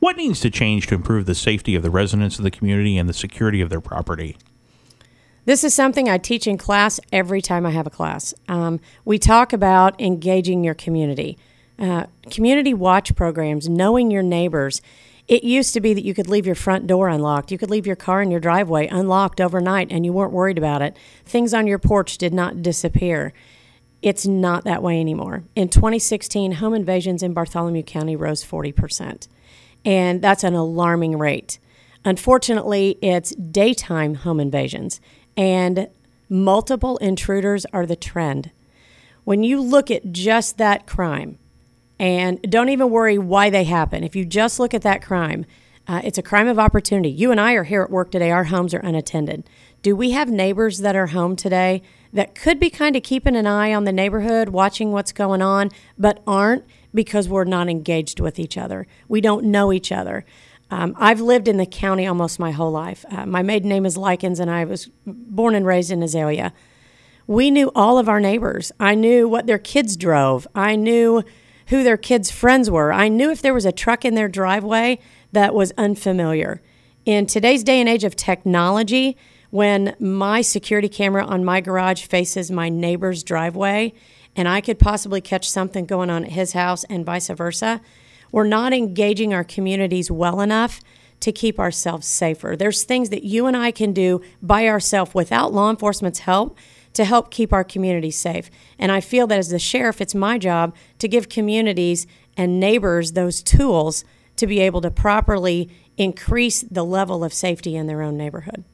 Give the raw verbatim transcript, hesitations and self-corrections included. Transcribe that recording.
What needs to change to improve the safety of the residents of the community and the security of their property? This is something I teach in class every time I have a class. Um, we talk about engaging your community. Uh, community watch programs, knowing your neighbors. It used to be that you could leave your front door unlocked. You could leave your car in your driveway unlocked overnight and you weren't worried about it. Things on your porch did not disappear. It's not that way anymore. In twenty sixteen, home invasions in Bartholomew County rose forty percent. And that's an alarming rate. Unfortunately, it's daytime home invasions. And multiple intruders are the trend. When you look at just that crime, and don't even worry why they happen, if you just look at that crime, uh, it's a crime of opportunity. You and I are here at work today. Our homes are unattended. Do we have neighbors that are home today that could be kind of keeping an eye on the neighborhood, watching what's going on, but aren't because we're not engaged with each other? We don't know each other. Um, I've lived in the county almost my whole life. Uh, my maiden name is Likens, and I was born and raised in Azalea. We knew all of our neighbors. I knew what their kids drove. I knew who their kids' friends were. I knew if there was a truck in their driveway that was unfamiliar. In today's day and age of technology, when my security camera on my garage faces my neighbor's driveway, and I could possibly catch something going on at his house and vice versa, we're not engaging our communities well enough to keep ourselves safer. There's things that you and I can do by ourselves without law enforcement's help to help keep our communities safe. And I feel that as the sheriff, it's my job to give communities and neighbors those tools to be able to properly increase the level of safety in their own neighborhood.